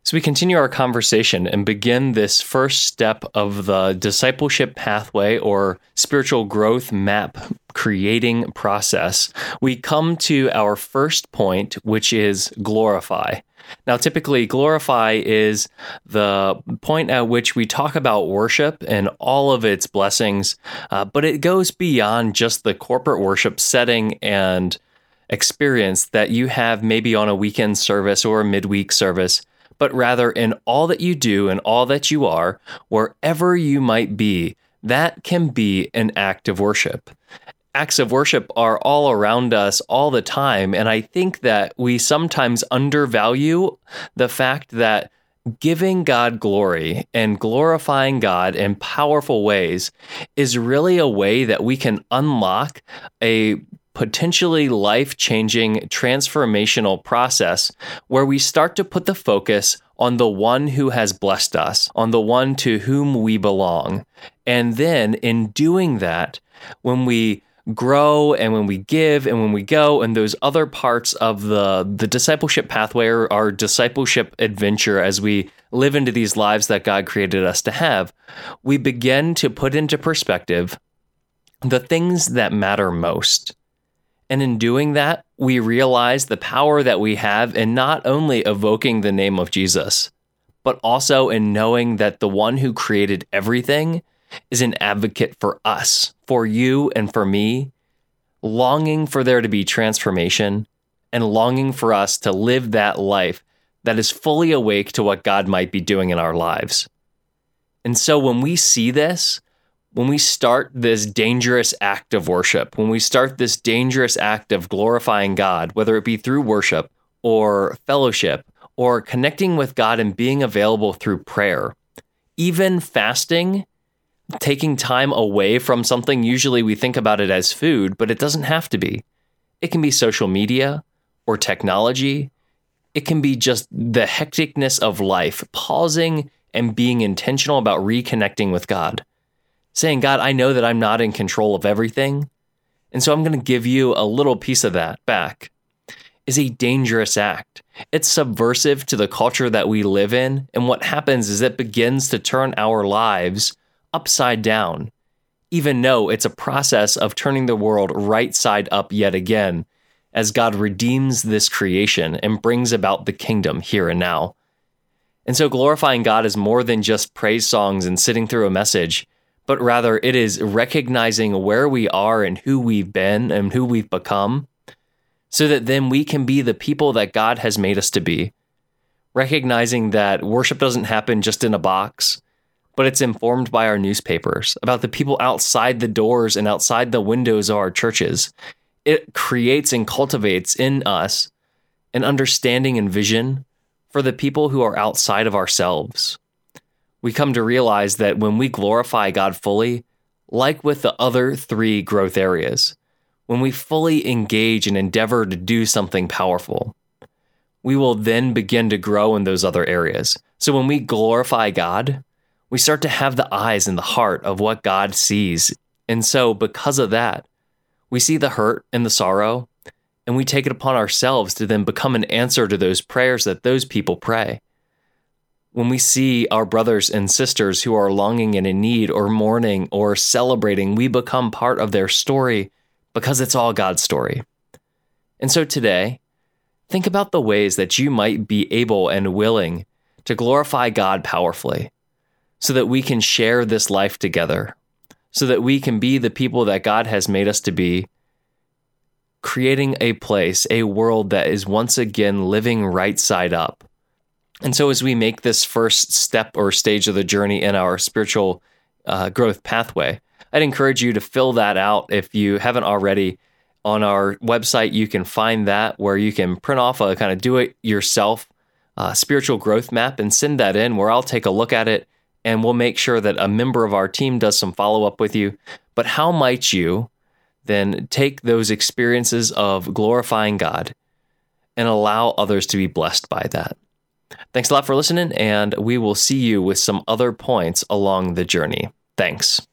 So we continue our conversation and begin this first step of the discipleship pathway or spiritual growth map creating process. We come to our first point, which is glorify. Now, typically, glorify is the point at which we talk about worship and all of its blessings, but it goes beyond just the corporate worship setting and experience that you have maybe on a weekend service or a midweek service, but rather in all that you do and all that you are, wherever you might be, that can be an act of worship. Acts of worship are all around us all the time, and I think that we sometimes undervalue the fact that giving God glory and glorifying God in powerful ways is really a way that we can unlock a potentially life-changing transformational process where we start to put the focus on the one who has blessed us, on the one to whom we belong. And then in doing that, when we grow and when we give and when we go and those other parts of the discipleship pathway or our discipleship adventure as we live into these lives that God created us to have, we begin to put into perspective the things that matter most. And in doing that, we realize the power that we have in not only evoking the name of Jesus, but also in knowing that the one who created everything is an advocate for us, for you and for me, longing for there to be transformation and longing for us to live that life that is fully awake to what God might be doing in our lives. And so when we see this, when we start this dangerous act of worship, when we start this dangerous act of glorifying God, whether it be through worship or fellowship or connecting with God and being available through prayer, even fasting, taking time away from something, usually we think about it as food, but it doesn't have to be. It can be social media or technology. It can be just the hecticness of life, pausing and being intentional about reconnecting with God. Saying, God, I know that I'm not in control of everything, and so I'm going to give you a little piece of that back, is a dangerous act. It's subversive to the culture that we live in, and what happens is it begins to turn our lives upside down, even though it's a process of turning the world right side up yet again, as God redeems this creation and brings about the kingdom here and now. And so glorifying God is more than just praise songs and sitting through a message, but rather it is recognizing where we are and who we've been and who we've become, so that then we can be the people that God has made us to be. Recognizing that worship doesn't happen just in a box, but it's informed by our newspapers, about the people outside the doors and outside the windows of our churches. It creates and cultivates in us an understanding and vision for the people who are outside of ourselves. We come to realize that when we glorify God fully, like with the other three growth areas, when we fully engage and endeavor to do something powerful, we will then begin to grow in those other areas. So when we glorify God, we start to have the eyes and the heart of what God sees. And so because of that, we see the hurt and the sorrow, and we take it upon ourselves to then become an answer to those prayers that those people pray. When we see our brothers and sisters who are longing and in need or mourning or celebrating, we become part of their story because it's all God's story. And so today, think about the ways that you might be able and willing to glorify God powerfully so that we can share this life together, so that we can be the people that God has made us to be, creating a place, a world that is once again living right side up. And so as we make this first step or stage of the journey in our spiritual growth pathway, I'd encourage you to fill that out if you haven't already. On our website, you can find that where you can print off a kind of do-it-yourself spiritual growth map and send that in where I'll take a look at it and we'll make sure that a member of our team does some follow-up with you. But how might you then take those experiences of glorifying God and allow others to be blessed by that? Thanks a lot for listening, and we will see you with some other points along the journey. Thanks.